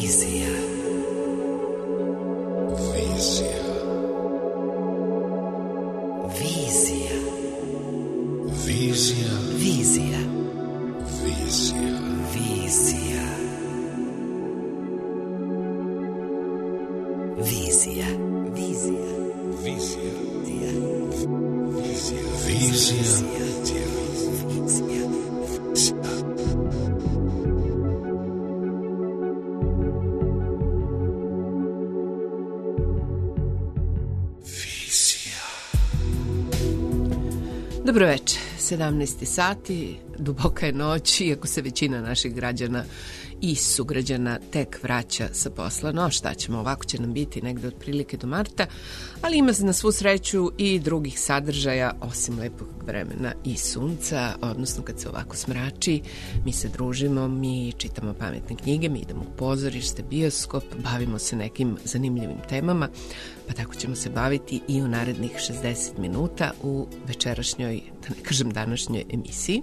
Dobro večer, 17 sati, duboka je noć, iako se većina naših građana i sugrađana tek vraća sa posla. No, šta ćemo, ovako će nam biti negde otprilike do marta, ali ima na svu sreću i drugih sadržaja, osim lepog vremena i sunca, odnosno kad se ovako smrači, mi se družimo, mi čitamo pametne knjige, mi idemo u pozorište, bioskop, bavimo se nekim zanimljivim temama, pa tako ćemo se baviti i u narednih 60 minuta u večerašnjoj, da ne kažem današnjoj emisiji.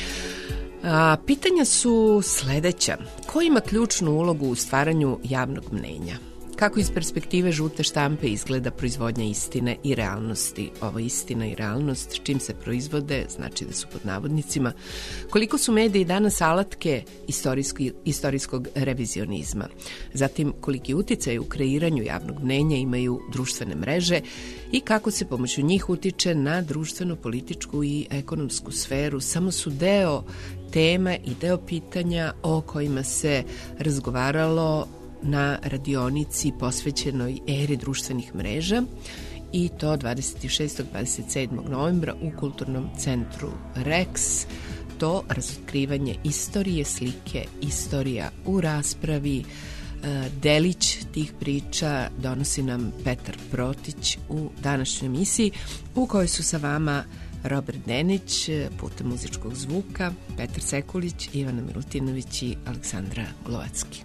Pitanja su sledeća. Ko ima ključnu ulogu u stvaranju javnog mnenja? Kako iz perspektive žute štampe izgleda proizvodnja istine i realnosti? Ovo istina i realnost, čim se proizvode, znači da su pod navodnicima. Koliko su mediji danas alatke istorijskog revizionizma? Zatim, koliki uticaj u kreiranju javnog mnenja imaju društvene mreže i kako se pomoću njih utiče na društveno-političku i ekonomsku sferu? Samo su deo tema i deo pitanja o kojima se razgovaralo na radionici posvećenoj eri društvenih mreža i to 26. 27. novembra u Kulturnom centru Rex. To razotkrivanje istorije, slike, istorija u raspravi. Delić tih priča donosi nam Petar Protić u današnjoj emisiji u kojoj su sa vama Robert Denić putem muzičkog zvuka, Petar Sekulić, Ivana Milutinović i Aleksandra Glovacki.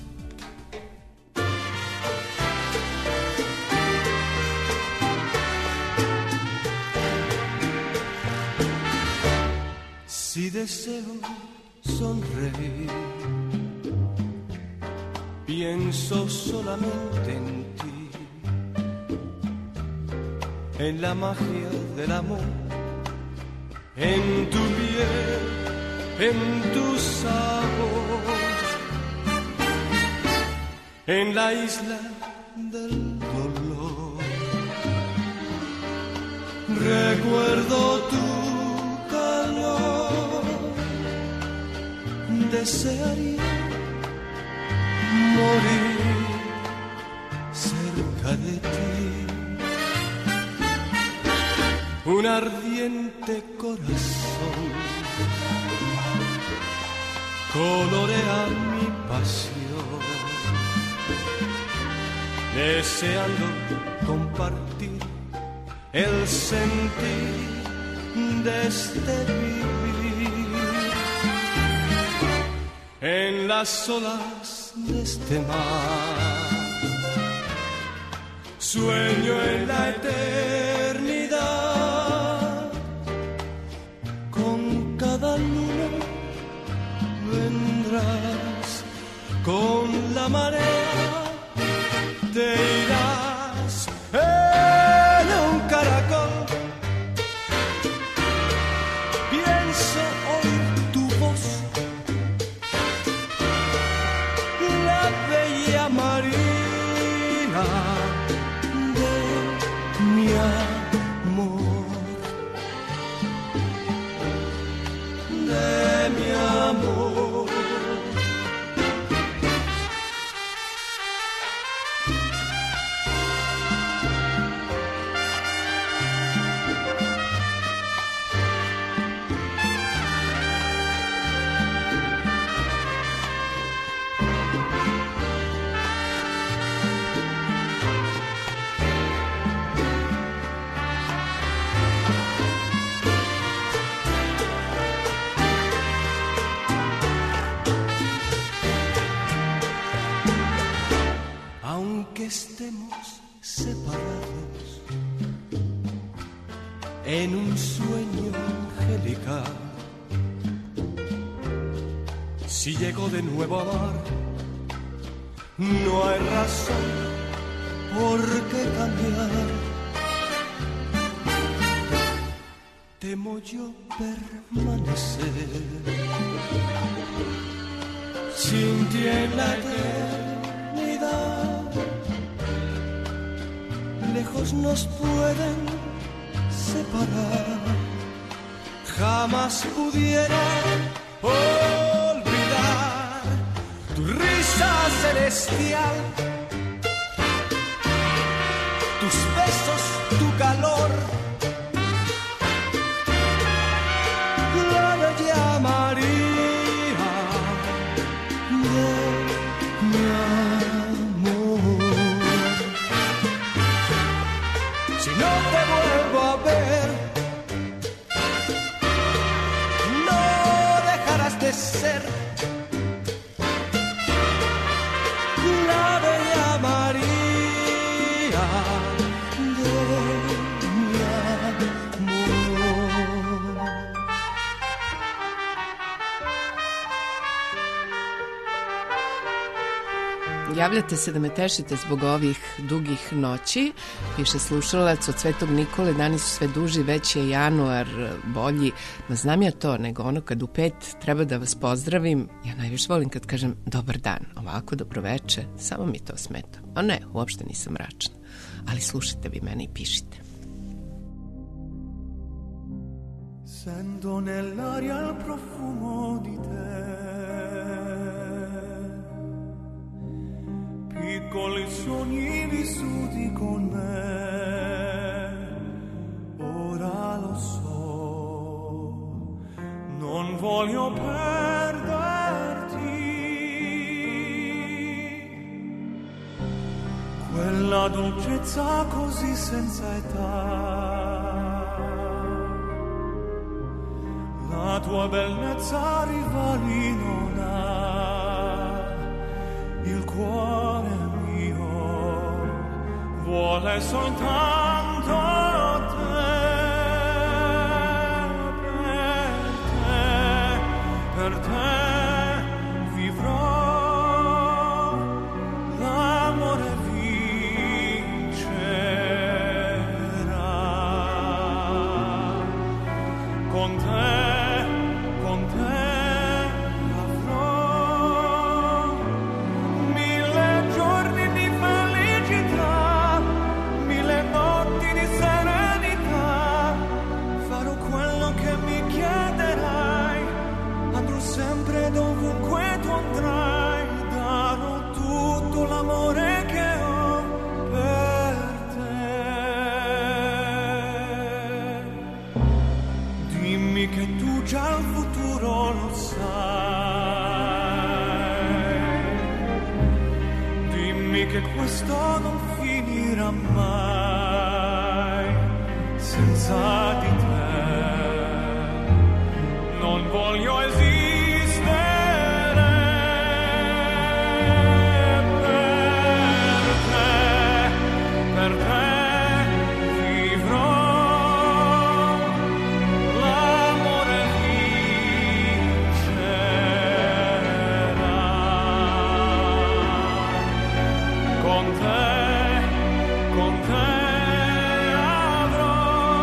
Si deseo sonreír, pienso solamente en ti, en la magia del amor, en tu piel, en tu sabor, en la isla del dolor. Recuerdo tu calor, desearía morir cerca de ti. Un ardiente corazón colorea mi pasión, deseando compartir el sentir de este vivir. En las olas de este mar sueño en la eternidad. Con cada luna vendrás, con la marea te irás en un caracol. Pienso oír tu voz, la bella marina de mi amor, de mi amor. Aunque estemos separados en un sueño angelical, si llego de nuevo a amar, no hay razón por qué cambiar. Temo yo permanecer sin ti en la eternidad. Lejos nos pueden separar, jamás pudiera olvidar tu risa celestial, tus besos, tu calor, la bella María de mi amor. Si no te vuelvo a ver, no dejarás de ser la bella María de mi amor. Javljate se da me tešite zbog ovih dugih noći, piše slušalac od Svetog Nikole, dani su sve duži, već je januar bolji. Ma znam ja to, nego ono kad u 5 treba da vas pozdravim, ja najviše volim kad kažem dobar dan, ovako dobroveče, samo mi to smeta. A ne, uopšte nisam mračna, ali slušajte vi mene i pišite. Sento nell'aria il profumo di te, piccoli sogni vissuti con me, ora lo so, non voglio perderti, quella dolcezza così senza età. La tua bellezza rivali non ha, il cuore mio vuole soltanto te, per te vivrò, l'amore vincerà, con te. Sempre dovunque tu andrai, darò tutto l'amore che ho per te. Dimmi che tu già il futuro lo sai, dimmi che questo non finirà mai senza di te. Non voglio esistere per te, vivrò, l'amore vincerà, con te avrò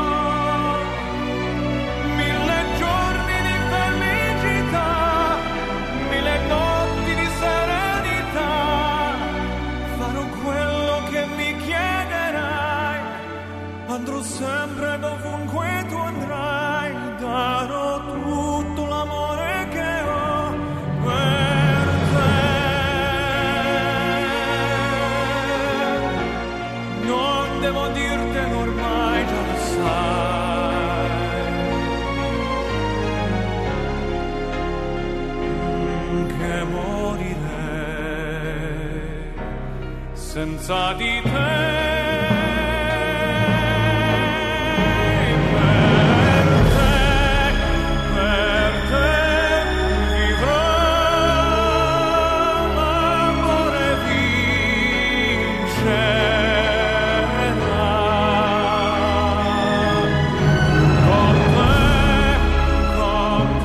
1000 giorni di felicità, 1000 notti di serenità, farò quello che mi chiederai, andrò sempre dovunque tu andrai, darò tutto l'amore che ho per te. Non devo dirtelo ormai, già lo sai, che morirei senza di te.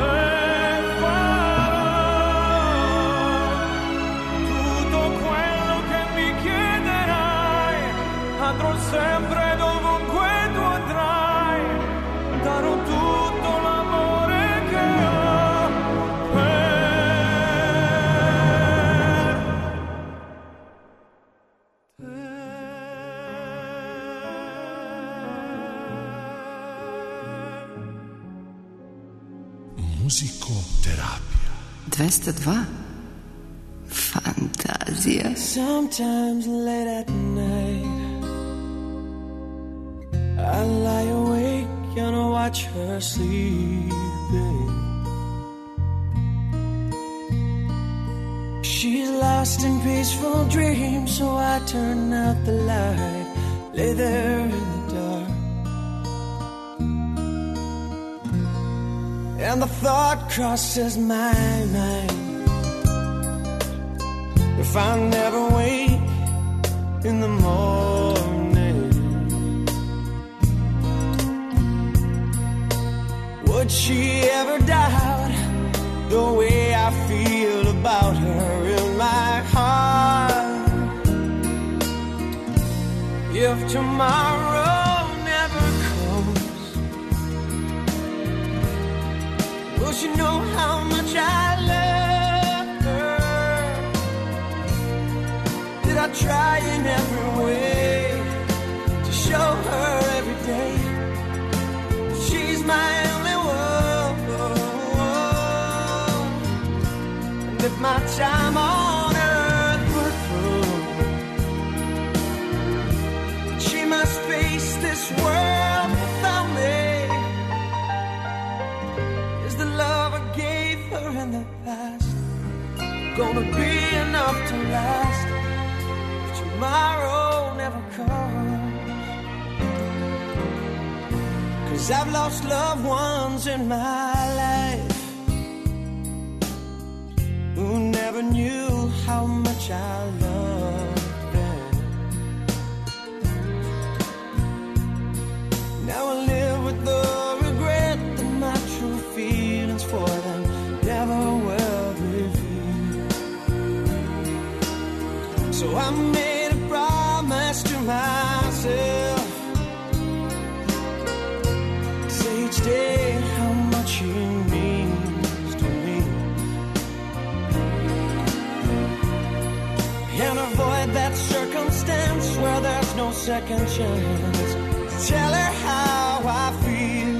Quello Muzikoterapija. 202. Fantazija. Sometimes late at night I lie awake and I watch her sleeping. She's lost in peaceful dreams, so I turn out the light, lay there in the dark. And the thought crosses my mind, if I never wake in the morning, would she ever doubt the way I feel about her in my heart? If tomorrow never comes, will she know how much I love her? Did I try in every way to show her every day she's my only one? And if my time on earth were through, she must face this world without me. Is the love I gave her in the past gonna be enough to last if tomorrow never comes? 'Cause I've lost loved ones in my life who never knew how much I loved them. Now I live with the regret that my true feelings for them never will reveal. So I made a promise to myself, say each day how much he means to me, and avoid that circumstance where there's no second chance. Tell her how I feel.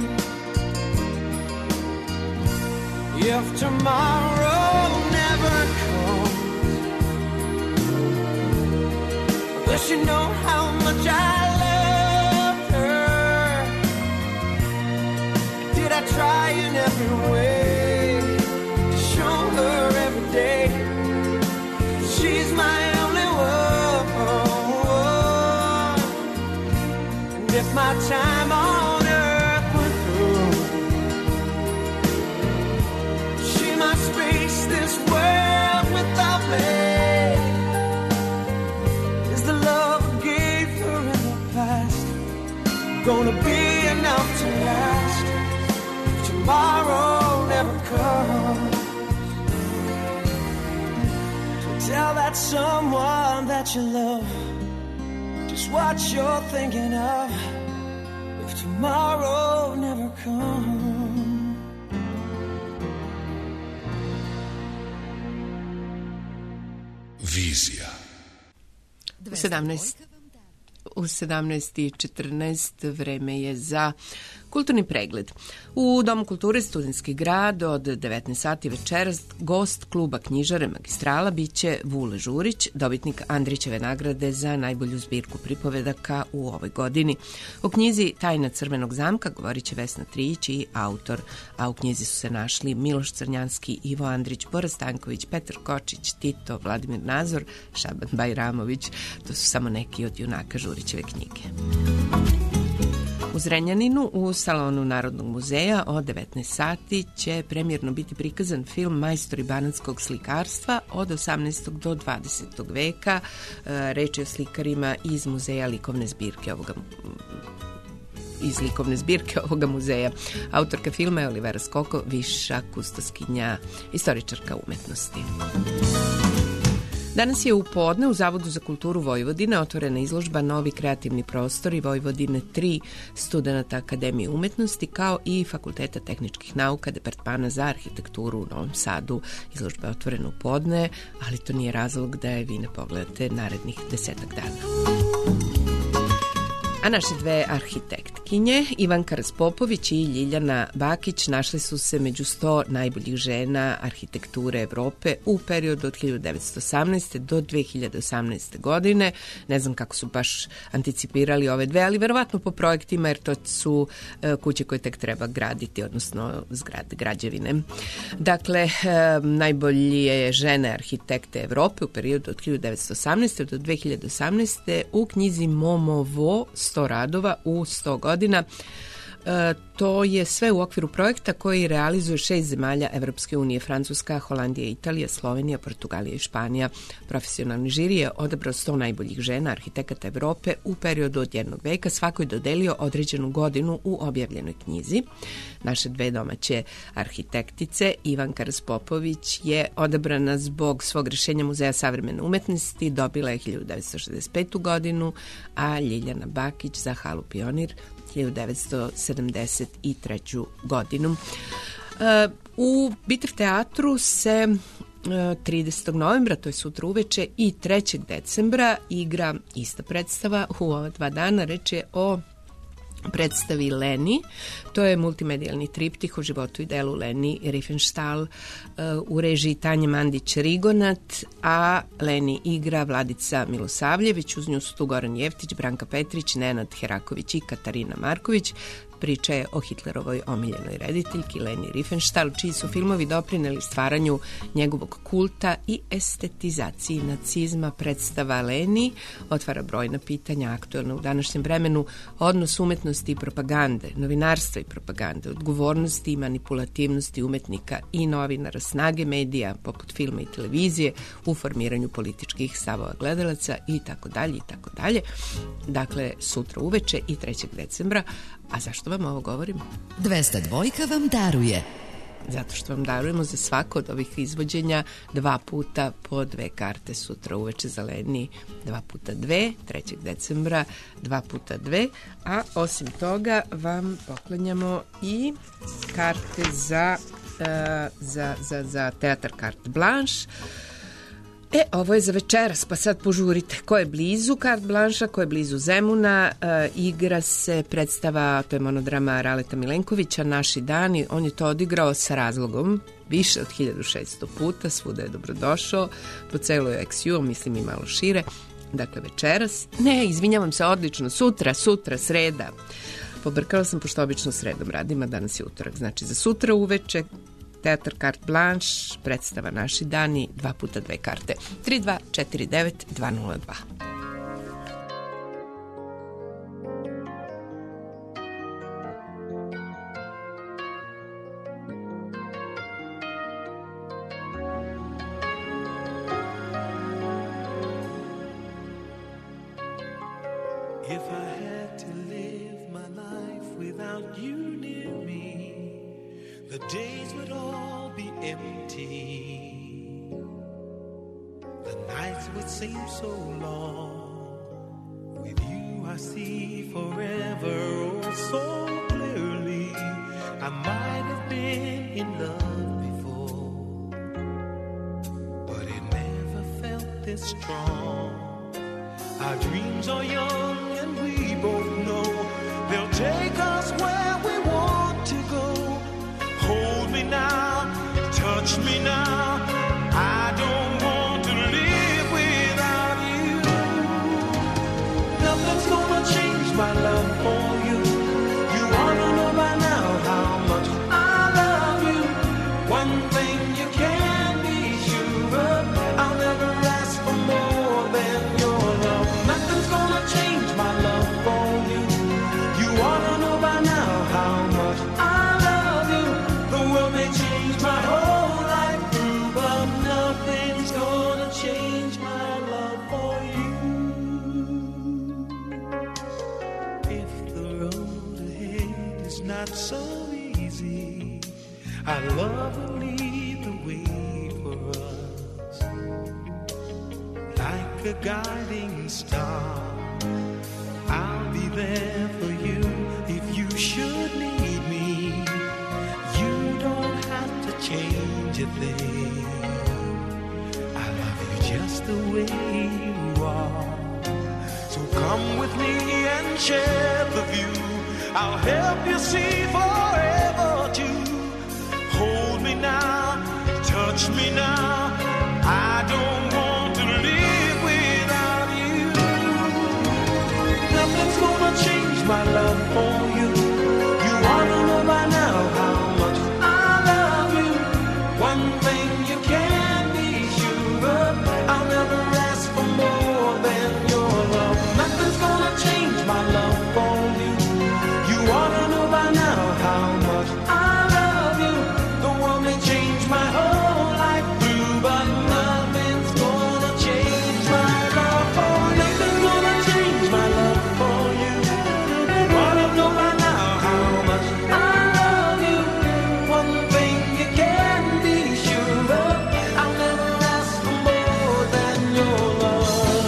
If tomorrow never comes, will she know how much I love her? Did I try in every way to show her every day she's my only one? And if my time on earth went through, she must face this world without me. Is the love I gave her in the past gonna be enough to last if tomorrow never comes? Tell that someone that you love just what you're thinking of if tomorrow never comes. Vizija. U 17:14 vreme je za kulturni pregled. U Domu kulture Studentski grad od 19 sati večeras gost kluba knjižare Magistrala biće Vule Žurić, dobitnik Andrićeve nagrade za najbolju zbirku pripovedaka u ovoj godini. O knjizi Tajna Crvenog zamka govorit će Vesna Trijić i autor, a u knjizi su se našli Miloš Crnjanski, Ivo Andrić, Bora Stanković, Petar Kočić, Tito, Vladimir Nazor, Šaban Bajramović. To su samo neki od junaka Žurićeve knjige. U Zrenjaninu u salonu Narodnog muzeja od 19 sati će premijerno biti prikazan film Majstori banatskog slikarstva od 18. do 20. veka. Reč je o slikarima iz muzeja likovne zbirke ovoga muzeja. Autorka filma je Olivera Skoko, viša kustoskinja, istoričarka umetnosti. Danas je u podne u Zavodu za kulturu Vojvodine otvorena izložba Novi kreativni prostori Vojvodine 3 studenata Akademije umetnosti kao i Fakulteta tehničkih nauka Departmana za arhitekturu u Novom Sadu. Izložba je otvorena u podne, ali to nije razlog da je vi ne pogledate narednih 10 dana. A naše dve arhitektke arhitektkinje Ivanka Raspopović i Ljiljana Bakić našle su se među 100 najboljih žena arhitekture Evrope u periodu od 1918. do 2018. godine. Ne znam kako su baš anticipirali ove dve, ali verovatno po projektima, jer to su kuće koje tek treba graditi, odnosno zgrade, građevine. Dakle, najbolje žene arhitekte Evrope u periodu od 1918. do 2018. u knjizi Momovo 100 radova u 100 godina. To je sve u okviru projekta koji realizuje 6 zemalja Evropske unije: Francuska, Holandija, Italija, Slovenija, Portugalija i Španija. Profesionalni žiri je odabrao 100 najboljih žena arhitekata Evrope u periodu od jednog veka, svako je dodelio određenu godinu u objavljenoj knjizi. Naše dve domaće arhitektice, Ivanka Raspopović je odabrana zbog svog rešenja Muzeja savremene umetnosti, dobila je 1965. godinu, a Ljiljana Bakić za halu Pionir 1973. godinu. U Bitr teatru se 30. novembra, to je sutra uveče, i 3. decembra igra ista predstava u ova 2 dana. Reč je o predstavi Leni. To je multimedijalni triptih o životu i delu Leni Riefenstahl u režiji Tanje Mandić-Rigonat, a Leni igra Vladica Milosavljević. Uz nju su tu Goran Jeftić, Branka Petrić, Nenad Heraković i Katarina Marković. Priča je o Hitlerovoj omiljenoj rediteljki Leni Riefenstahl, čiji su filmovi doprineli stvaranju njegovog kulta i estetizaciji nacizma. Predstava Leni otvara brojna pitanja aktuelna u današnjem vremenu: odnos umetnosti i propagande, novinarstva i propagande, odgovornosti i manipulativnosti umetnika i novinara, snage medija poput filma i televizije u formiranju političkih stavova gledalaca i tako dalje i tako dalje. Dakle, sutra uveče i 3. decembra. A zašto vam ovo govorim? 202 vam daruje. Zato što vam darujemo za svako od ovih izvođenja 2 puta po 2 karte sutra uveče za Leni, 2 puta 2, 3. decembra 2 puta 2, a osim toga vam poklanjamo i karte za teatar Carte Blanche. Ovo je za večeras, pa sad požurite. Ko je blizu Carte Blanche, ko je blizu Zemuna, igra se predstava, to je monodrama Raleta Milenkovića, Naši dani. On je to odigrao sa razlogom više od 1600 puta, svuda je dobrodošao, po celoj XU, mislim i malo šire. Dakle, večeras, ne, izvinjavam se, odlično, sutra, sreda. Pobrkala sam, pošto obično sredom radim, a danas je utorak. Znači, za sutra uveče teatar Carte Blanche, predstava Naši dani, 2 puta 2 karte. 3249 202. If I had to live my life without you near me, the days would all be empty. The nights would seem so long. With you I see forever oh so clearly. I might have been in love before, but it never felt this strong. Our dreams are young and we both know they'll take us where we want to go. Hold me now, touch me now. I don't want to live without you. Nothing's gonna change my love for you. You ought to know by now how much I love you. One thing you can be sure of, I'll never ask for more than your love. Nothing's gonna change my love for you. You ought to know by now how much I love you. The world may change my whole life through, but nothing's gonna change my love for you. If the road ahead is not so easy, our love will lead the way for us. Like a guiding star, I'll be there for you if you should need me. You don't have to change a thing. I love you just the way you are. So come with me and share the view. I'll help you see forever too. Hold me now, touch me now. I don't want to live without you. Nothing's gonna change my love for you. You ought to know by now how much I love you. One thing you can be sure of, I'll never ask for more than your love. Nothing's gonna change my love for you. You ought to know by now how much I love you. The world may change my whole life through, but nothing's gonna change my love for you. Nothing's gonna change my love for you. You ought to know by now how much I love you. One thing you can be sure of, I'll never ask for more than your love.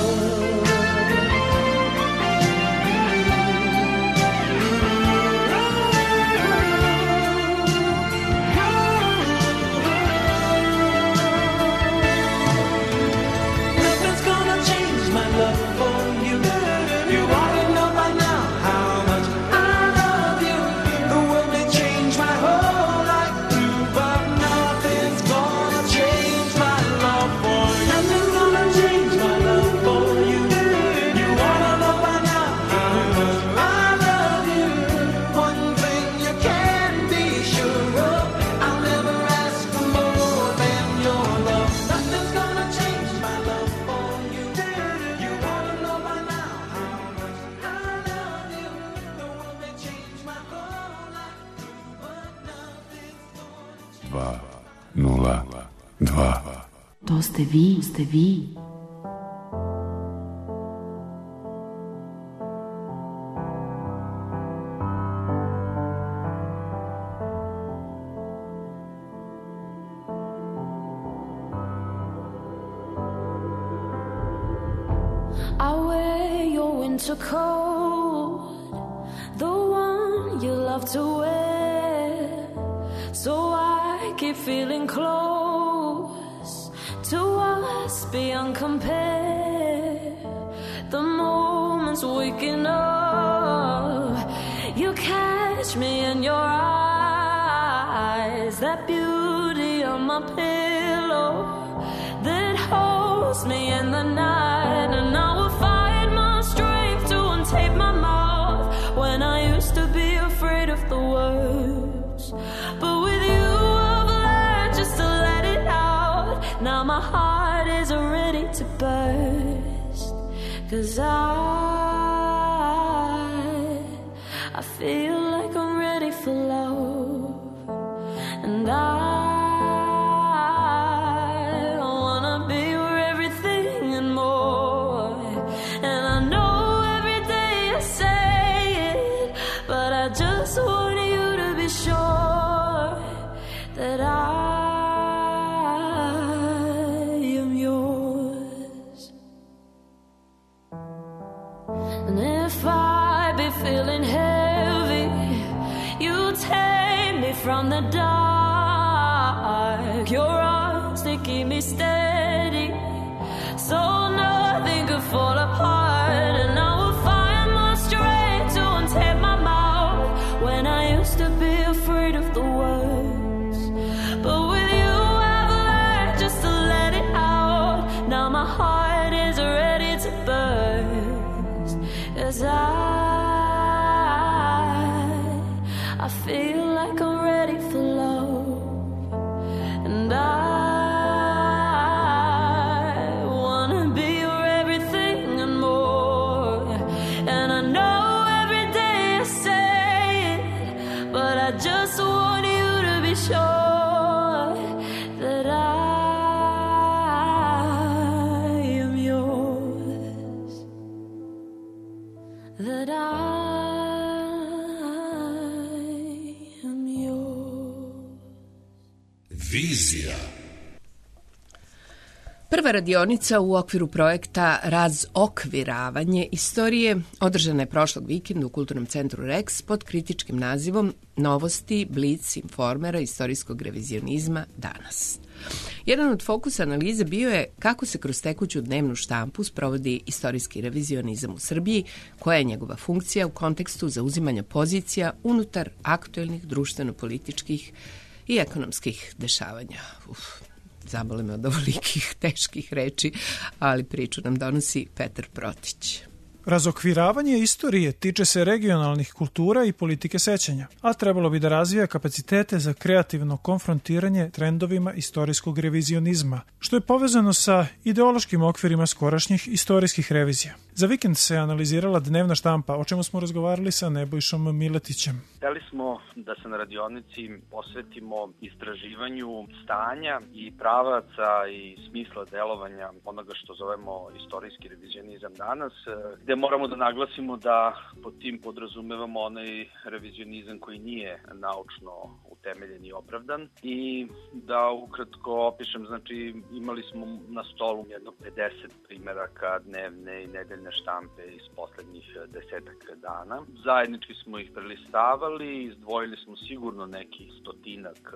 Nothing's gonna change my love for you. You ought to know by now how much I love you. The world may change my whole life through, but nothing's gonna change my love for you. Nothing's gonna change my love for you. You ought to know by now how much I love you. One thing you can be sure of, I'll never ask for more than your love. Nothing's gonna change my love for you. You ought to know by now how much I love you. The world may change my whole life through, but nothing's gonna change. 202. To ste vi. I wear your winter coat, the one you love to wear, so I keep feeling close to us beyond compare. The moments waking up, you catch me in your eyes, that beauty on my pillow that holds me in the night, and I will find my strength to untape my mouth when I used to be afraid of the words. But with you I've learned just to let it out. Now my heart is ready to burst, 'cause I feel like I'm ready for love, and I wanna be your everything and more. And I know every day I say it, but I just want you to be sure that I am yours. And if I be feeling heavy, you take me from the dark. Your arms, they keep me steady, so nothing could fall apart. And I will find my strength to untape my mouth when I used to be afraid of the words. But with you I've learned just to let it out. Now my heart is ready to burst, 'cause I feel like I'm ready for love, and I wanna be your everything and more. And I know every day I say it, but I just want you to be sure that I am yours, that I am yours. Vizija. Prva radionica u okviru projekta Razokviravanje istorije održana je prošlog vikenda u Kulturnom centru Rex pod kritičkim nazivom Novosti, Blic, Informera, istorijskog revizionizma danas. Jedan od fokusa analize bio je kako se kroz tekuću dnevnu štampu sprovodi istorijski revizionizam u Srbiji, koja je njegova funkcija u kontekstu zauzimanja pozicija unutar aktuelnih društveno-političkih i ekonomskih dešavanja. Zabole me od ovolikih teških reči, ali priču nam donosi Petar Protić. Razokviravanje istorije tiče se regionalnih kultura i politike sećanja, a trebalo bi da razvija kapacitete za kreativno konfrontiranje trendovima istorijskog revizionizma, što je povezano sa ideološkim okvirima skorašnjih istorijskih revizija. Za vikend se analizirala dnevna štampa, o čemu smo razgovarali sa Nebojšom Miletićem. Hteli smo da se na radionici posvetimo istraživanju stanja i pravaca i smisla delovanja onoga što zovemo istorijski revizionizam danas, gde moramo da naglasimo da pod tim podrazumevamo onaj revizionizam koji nije naučno utemeljen i opravdan i da ukratko opišem, znači imali smo na stolu jedno 50 primeraka dnevne i nedeljne štampe iz poslednjih 10 dana. Zajednički smo ih prelistavali, izdvojili smo sigurno neki 100-ak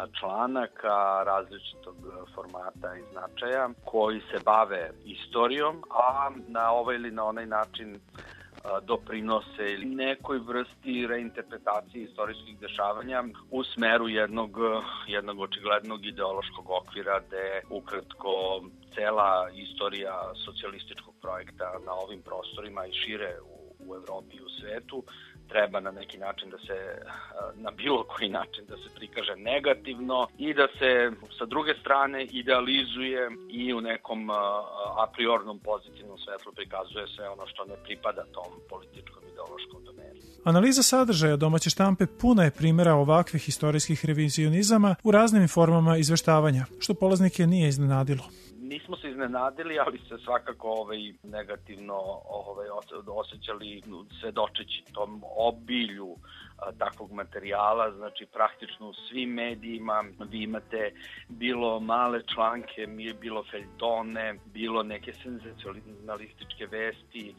članaka različitog formata i značaja koji se bave istorijom, a na ovaj ili na onaj način doprinose ili nekoj vrsti reinterpretacije istorijskih dešavanja u smeru jednog očiglednog ideološkog okvira gde ukratko cela istorija socijalističkog projekta na ovim prostorima i šire u Evropi i u svetu treba na neki način da se, na bilo koji način da se prikaže negativno i da se sa druge strane idealizuje i u nekom a priornom pozitivnom svetlu prikazuje sve ono što ne pripada tom političkom ideološkom domenu. Analiza sadržaja domaće štampe puna je primjera ovakvih istorijskih revizionizama u raznim formama izveštavanja, što polaznike nije iznenadilo. Nismo se iznenadili, ali se svakako negativno osjećali svedočeći tom obilju takvog materijala, znači praktično u svim medijima vi imate bilo male članke, bilo feljtone, bilo neke senzacionalističke vesti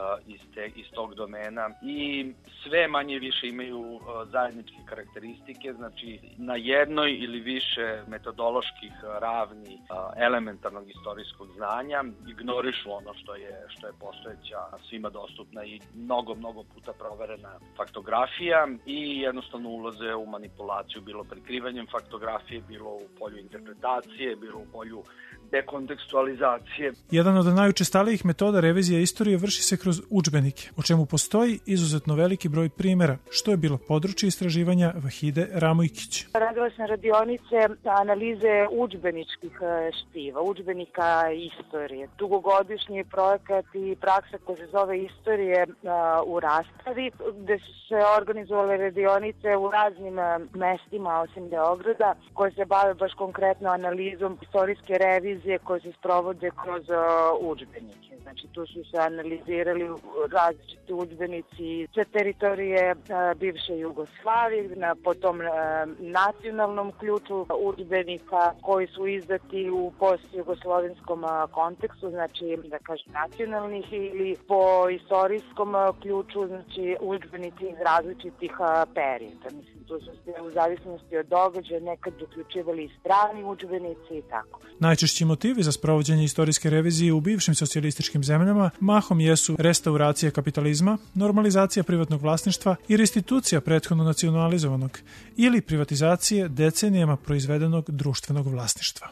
iz tog domena i sve manje više imaju zajedničke karakteristike, znači na jednoj ili više metodoloških ravni elementarnog istorijskog znanja ignorišu ono što je postojeća svima dostupna i mnogo puta proverena faktografija i jednostavno ulaze u manipulaciju bilo prikrivanjem faktografije, bilo u polju interpretacije, bilo u polju dekontekstualizacije. Jedan od najučestalijih metoda revizije istorije vrši se kroz udžbenike, o čemu postoji izuzetno veliki broj primjera, što je bilo područje istraživanja Vahide Ramojkić. Radila sam radionice analize udžbeničkih štiva, udžbenika istorije. Dugogodišnji projekat i praksa koja se zove Istorije u raspravi, gde su se organizovale radionice u raznim mestima osim Beograda, koje se bave baš konkretno analizom istorijske revizije koje se sprovode kroz udžbenike. Znači tu su se analizirali različiti udžbenici sa teritorije bivše Jugoslavije, po tom nacionalnom ključu udžbenika koji su izdati u post-jugoslovenskom kontekstu, znači da kažem nacionalnih, ili po istorijskom ključu, znači udžbenici iz različitih perioda. Mislim, tu su se u zavisnosti od događaja nekad uključivali i strani udžbenici i tako. Najčešći motivi za sprovođenje istorijske revizije u bivšim socijalističkim zemljama mahom jesu restauracija kapitalizma, normalizacija privatnog vlasništva i restitucija prethodno nacionalizovanog ili privatizacije decenijama proizvedenog društvenog vlasništva.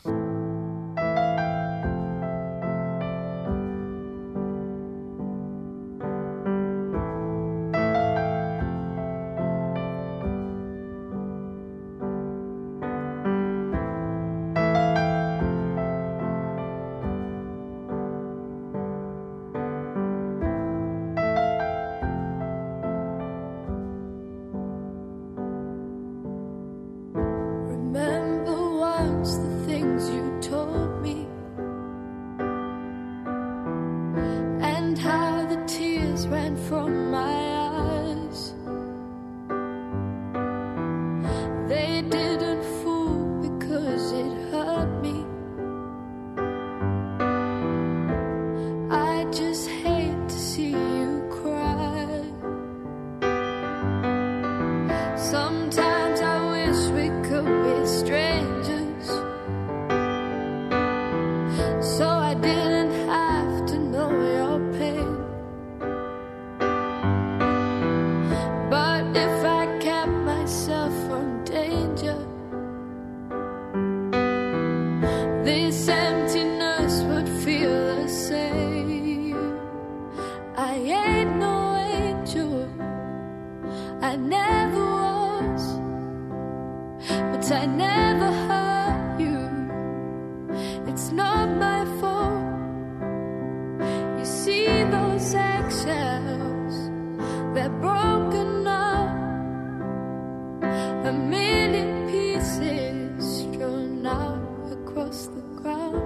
Sometimes I wish we could be strangers. eggshells, they're broken up, a million pieces strewn out across the ground.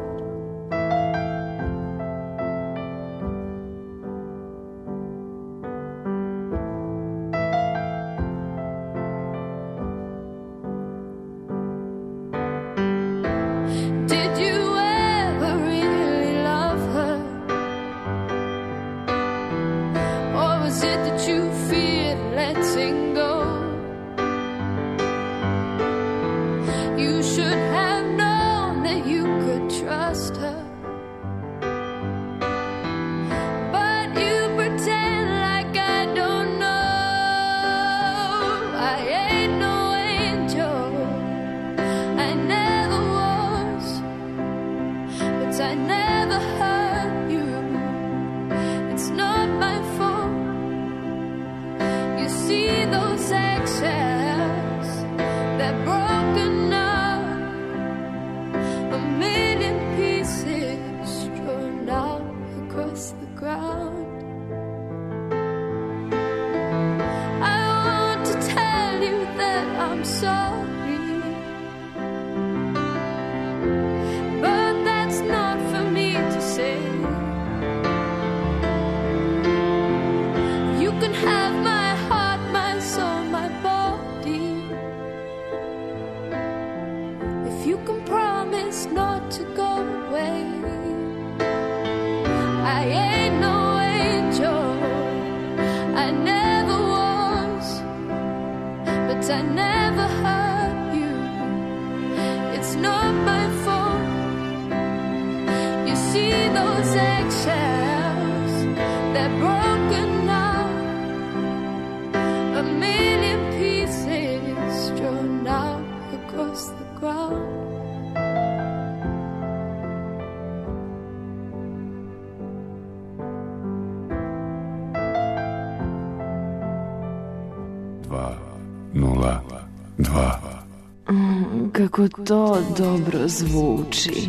Kako to dobro zvuči.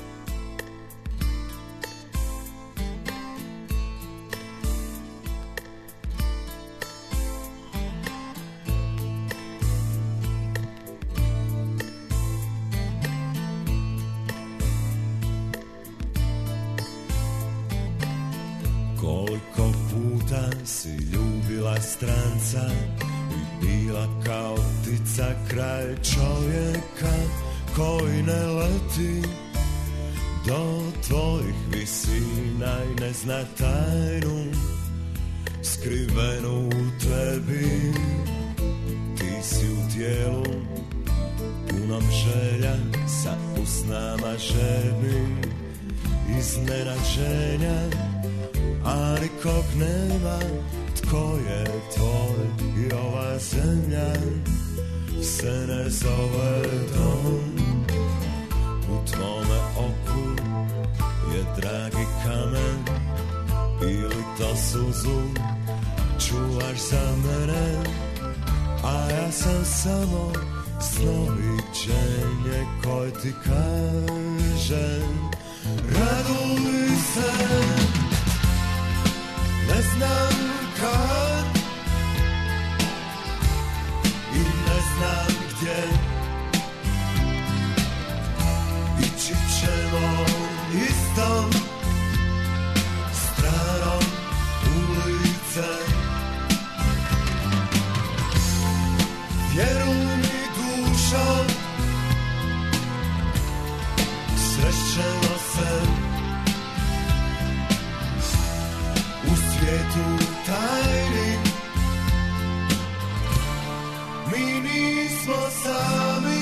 Koliko puta si ljubila stranca i bila kao ptica kraj čovjeka koji ne leti do tvojih visina i ne zna tajnu skrivenu u tebi. Ti si u tijelu punom želja sa usnama žednim iznenađenja, a nikog nema tko je tvoj i ova zemlja se ne zove dom. U tvome oku je dragi kamen ili to suzu čuvaš za mene, a ja sam samo snoviđenje koje ti kaže raduj se. Ne znam kad i ne znam gdje, ići ćemo istom stranom ulice. Vjeruj mi dušo, srećemo se u svijetu tajni. Mi nismo sami.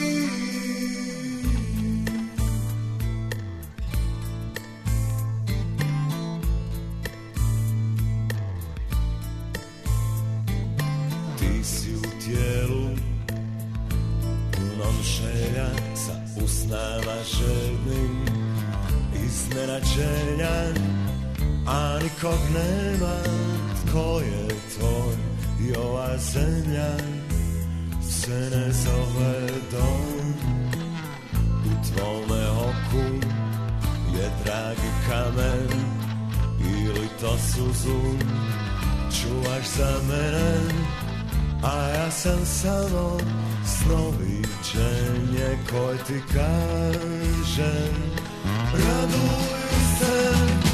Ti si u tijelu punom želja sa usnama žednim iznenađenja, a nikog nema tko je tvoj i ova zemlja se ne zove dom. U tvome oku je dragi kamen ili to suzu čuvaš za mene, a ja sam samo snoviđenje koje ti kažem. Raduj se,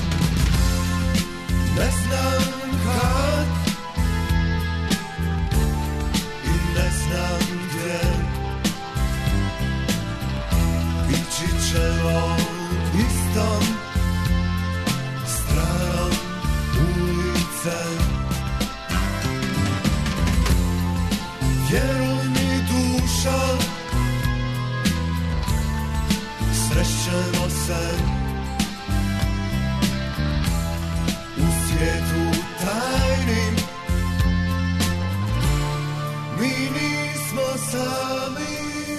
ne znam kad i ne znam gdje, ići ćemo istom stranom ulice. Vjeruj mi dušo, srećemo se u svijetu tajnim, mi nismo sami.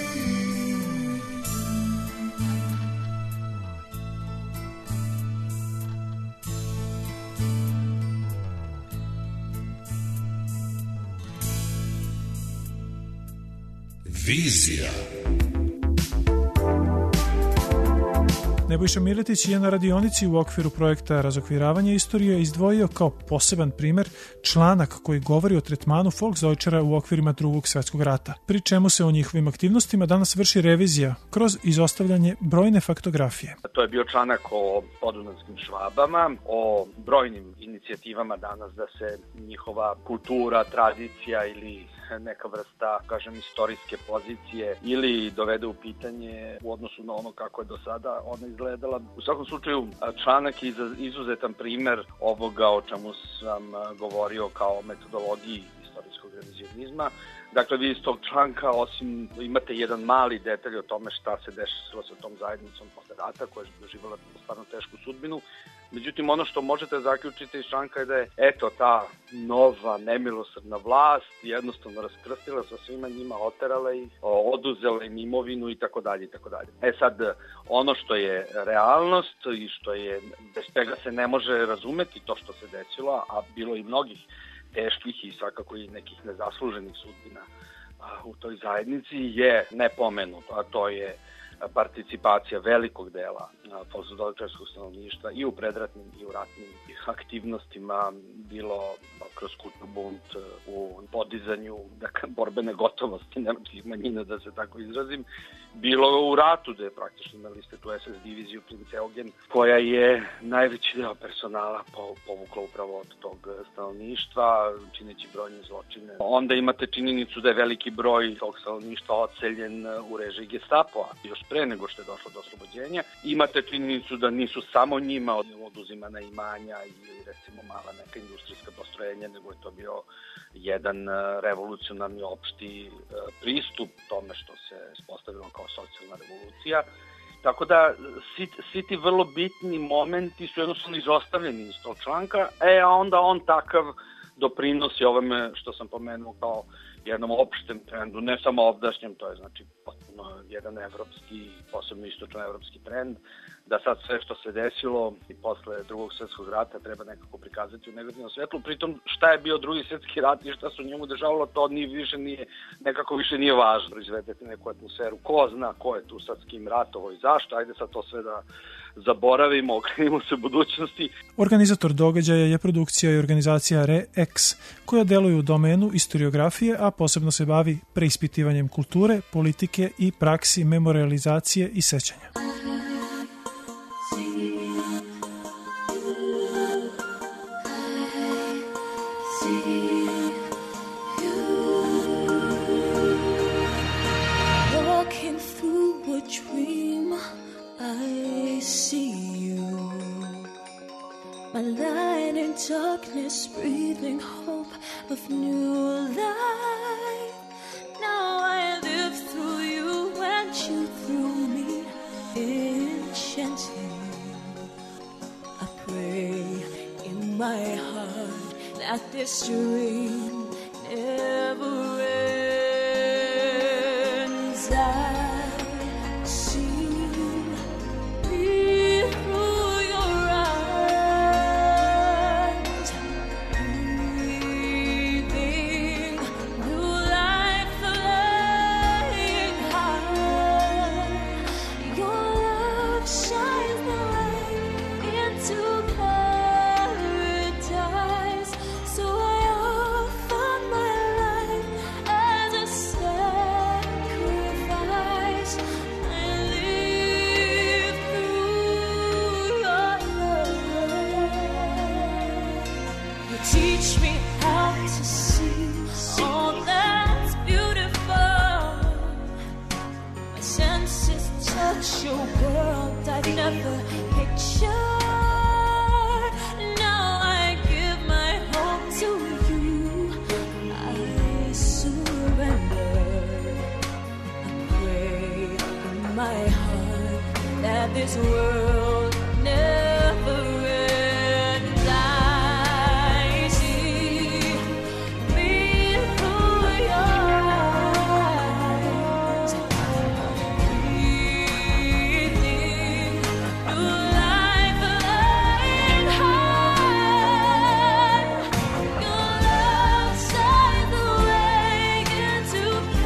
Vizija. Nebojša Miletić je na radionici u okviru projekta Razokviravanje istorije izdvojio kao poseban primer članak koji govori o tretmanu Volksdeutschera u okvirima Drugog svjetskog rata, pri čemu se o njihovim aktivnostima danas vrši revizija kroz izostavljanje brojne faktografije. To je bio članak o podunanskim Švabama, o brojnim inicijativama danas da se njihova kultura, tradicija ili neka vrsta, kažem, istorijske pozicije ili dovede u pitanje u odnosu na ono kako je do sada ona izgledala. U svakom slučaju, članak je izuzetan primer ovoga o čemu sam govorio kao metodologiji istorijskog revizionizma. Dakle, vi iz tog članka, osim imate jedan mali detalj o tome šta se desilo sa tom zajednicom posle rata, koja je doživjela stvarno tešku sudbinu. Međutim, ono što možete zaključiti iz članka je da je, eto, ta nova nemilosrdna vlast jednostavno raskrstila sa svima njima, oterala ih, oduzela im imovinu i tako dalje i tako dalje. Sad, ono što je realnost i što je, bez čega se ne može razumeti to što se desilo, a bilo i mnogih teških i svakako i nekih nezasluženih sudbina u toj zajednici, je nepomenuto, a to je participacija velikog dela volksdeutschkog stanovništva i u predratnim i u ratnim aktivnostima, bilo kroz Kulturbund, u podizanju borbene gotovosti nemačkih manjina, da se tako izrazim, bilo u ratu, da je praktično imali ste tu SS diviziju Prinz Eugen, koja je najveći deo personala povukla upravo od tog stanovništva, čineći brojne zločine. Onda imate činjenicu da je veliki broj tog stanovništva odseljen u režiji Gestapoa, još pre nego što je došlo do oslobođenja. Imate činjenicu da nisu samo njima oduzimana imanja ili recimo mala neka industrijska postrojenja, nego je to bio jedan revolucionarni opšti pristup tome što se ispostavilo kao socijalna revolucija. Tako da svi ti vrlo bitni momenti su jednostavno izostavljeni iz tog članka, a onda on takav doprinosi ovome što sam pomenuo kao jednom opštem trendu, ne samo ovdašnjem, to je znači potpuno jedan evropski, posebno istočno-evropski trend, da sad sve što se desilo i posle Drugog svjetskog rata treba nekako prikazati u negativnom svetlu. Pritom šta je bio Drugi svjetski rat i šta se u njemu dešavalo, to nekako više nije važno. Proizvedete neku atmosferu, ko zna ko je tu sad s kim ratovo i zašto, ajde sad to sve da zaboravimo, okrenimo se budućnosti. Organizator događaja je produkcija i organizacija ReX, koja deluje u domenu istoriografije, a posebno se bavi preispitivanjem kulture, politike i praksi memorializacije i sećanja. Darkness, breathing hope of new life. Now I live through you and you through me, enchanting. I pray in my heart that this dream never ends. I see me through your eyes, breathing new life, flying high. Your love shines the light into paradise. teach me how to see all that's beautiful. My senses touch your world I've never pictured. Now I give my hope to you. I surrender. I pray in my heart that this world never ends. I see me through your eyes, breathing new life flying high. Your love shines the way into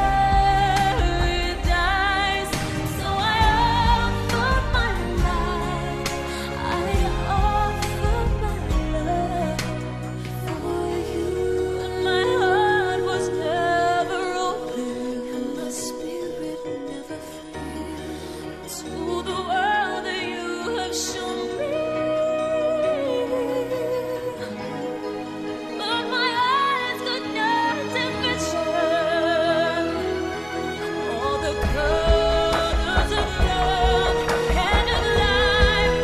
paradise. So I offer my life. I offer my love for you. And my heart was never open, and my spirit never felt to the world that you have shown me. But my eyes could not envision all the colors of love and of life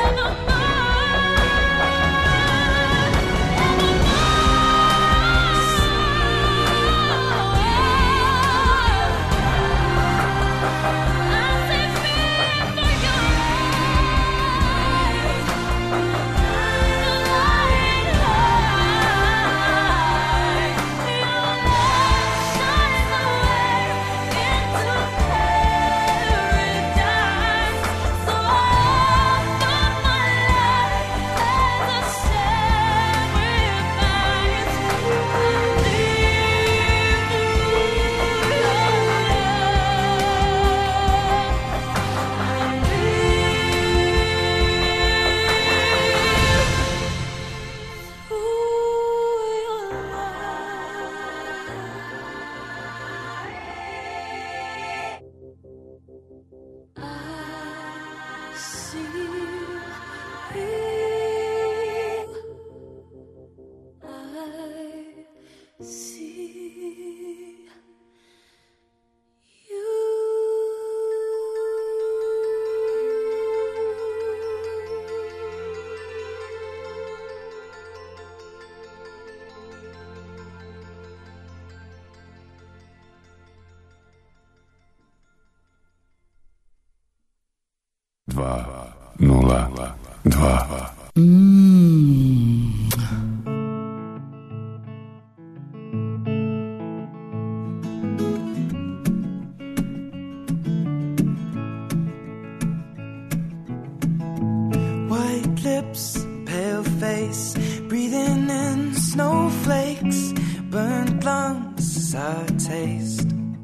White lips, pale face, breathing in snowflakes, burnt lungs as I taste.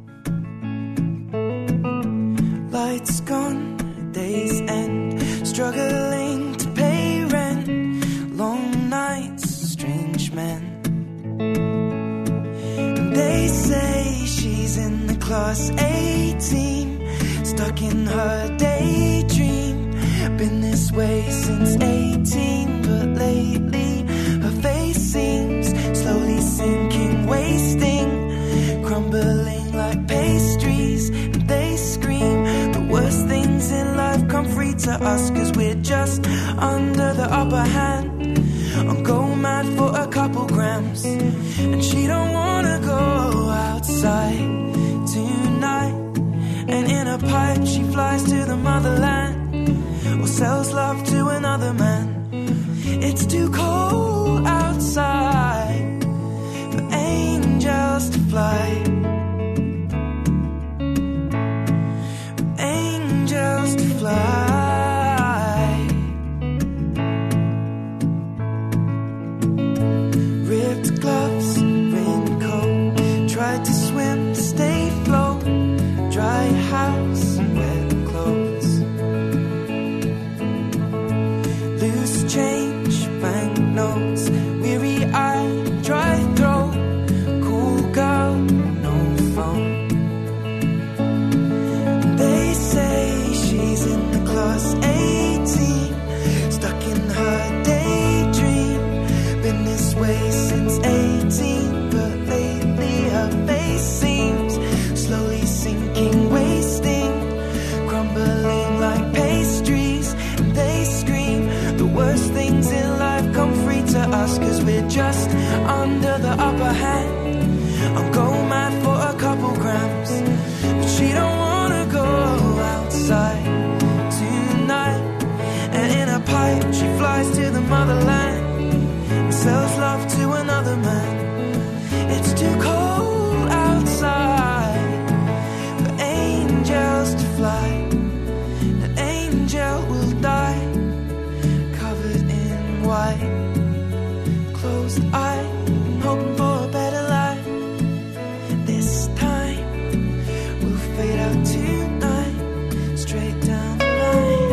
Lights gone, day's end, struggling to pay rent, long nights, strange men. And they say she's in the class A team, stuck in her daydream. Been this way since 18, but lately her face seems slowly sinking, wasting, crumbling like pastries. And they scream the worst things in life come free to us, 'cause we're just under the upper hand. I'll go mad for a couple grams, and she don't wanna go outside tonight. And in a pipe she flies to the motherland, or sells love to another man. It's too cold outside for angels to fly, for angels to fly. Ripped gloves, raincoat, tried to swim, stay afloat, dry house, wet clothes. Loose change, banknotes, weary-eyed, dry throat, cool girl, no phone. They say she's in the class A team, stuck in her daydream. Been this way just under the upper hand. I'm going mad for a couple grams, but she don't wanna go outside tonight. And in a pipe she flies to the motherland and sells love to another man. It's too cold outside for angels to fly. An angel will die covered in white, closed eye, hoping for a better life. This time we'll fade out tonight, straight down the line.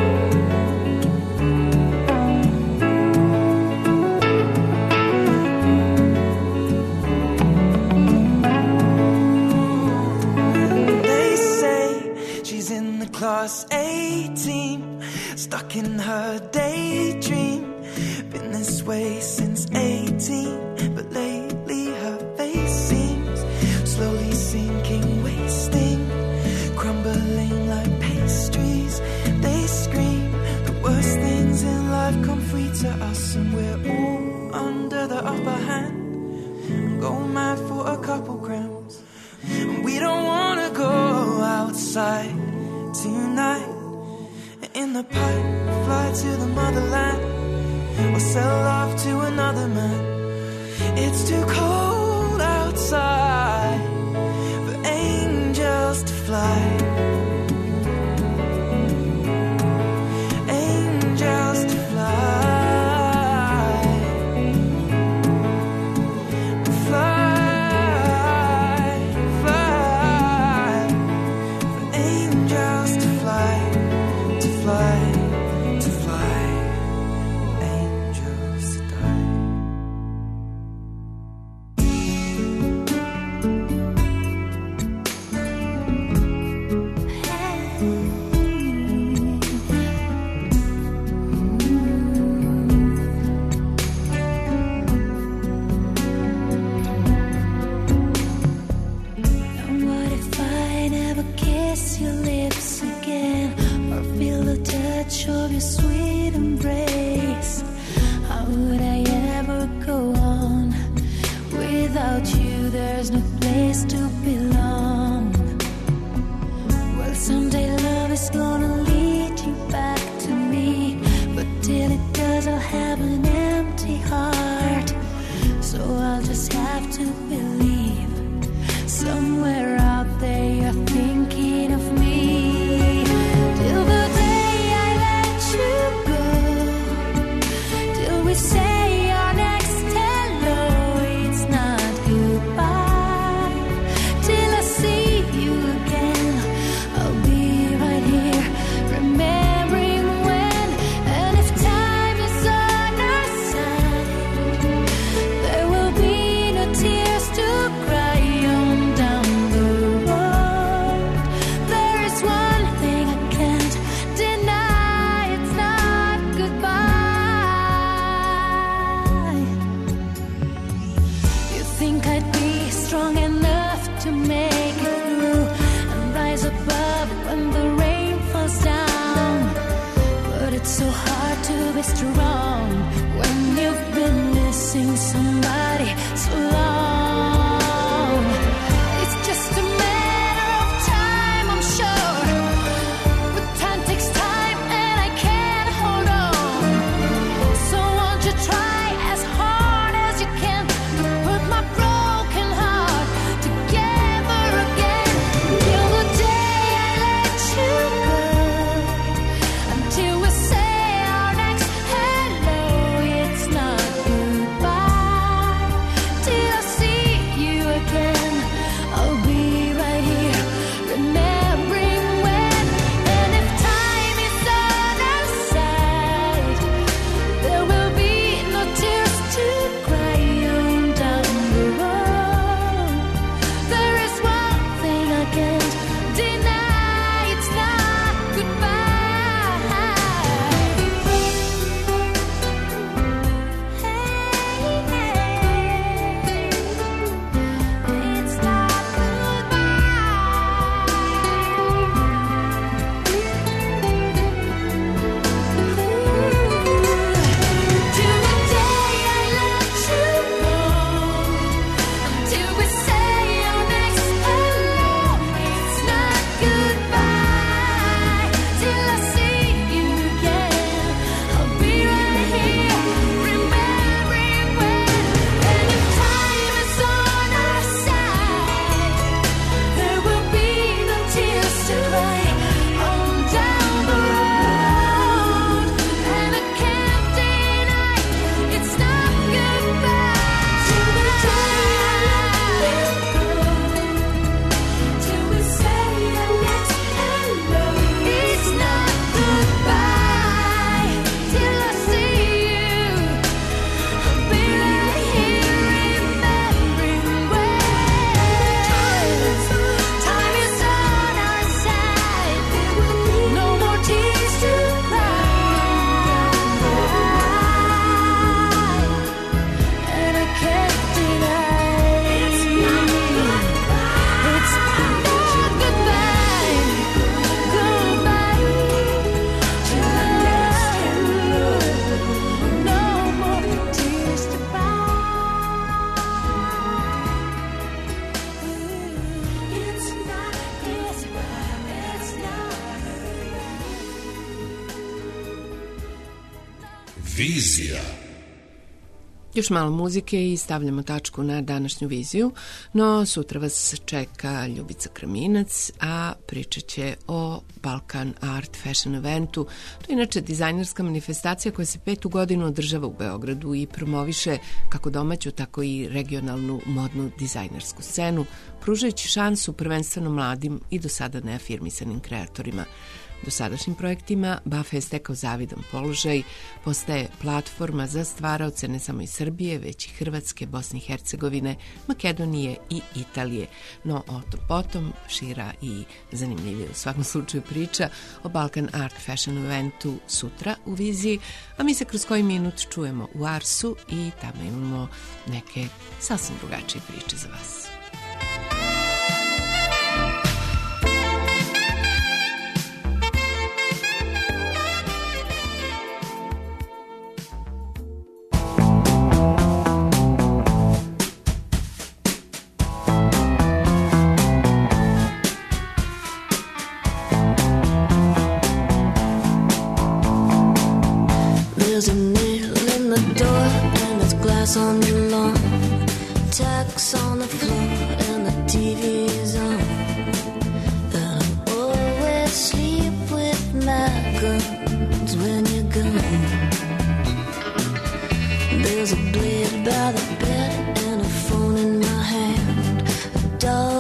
They say she's in the class A-team, stuck in her daydream. Been this way since 18, but lately her face seems slowly sinking, wasting, crumbling like pastries. They scream the worst things in life come free to us, and we're all under the upper hand. I'm going mad for a couple grams, and we don't wanna go outside tonight. In the pipe, fly to the motherland, or sell love to another man. It's too cold outside for angels to fly. Angels to fly. Fly, fly. For angels to fly, to fly, to fly. Angels to die. And what if I never kiss your lips again, or feel the touch of your sweet embrace? How would I ever go on? Without you, there's no place to belong. Well, someday love is gonna lead you back to me, but till it does, I'll have an empty heart. So I'll just have to believe somewhere out there you're thinking of me. Till the day I let you go, till we say our next hello, it's not goodbye. Vizija. Još malo muzike i stavljamo tačku na današnju viziju, no sutra vas čeka Ljubica Kraminac, a pričat će o Balkan Art Fashion eventu. To je inače dizajnerska manifestacija koja se 5. godinu održava u Beogradu i promoviše kako domaću, tako i regionalnu modnu dizajnersku scenu, pružajući šansu prvenstveno mladim i do sada neafirmisanim kreatorima. Dosadašnjim projektima BAFE je stekao zavidan položaj, postaje platforma za stvaraoce ne samo iz Srbije, već i Hrvatske, Bosne i Hercegovine, Makedonije i Italije. No, o tom potom šira i zanimljivije u svakom slučaju priča o Balkan Art Fashion eventu sutra u viziji, a mi se kroz koji minut čujemo u Arsu i tamo imamo neke sasvim drugačije priče za vas. On the lawn, tacks on the floor, and the TV's on. And I always sleep with my guns when you're gone. There's a blade by the bed and a phone in my hand. A dog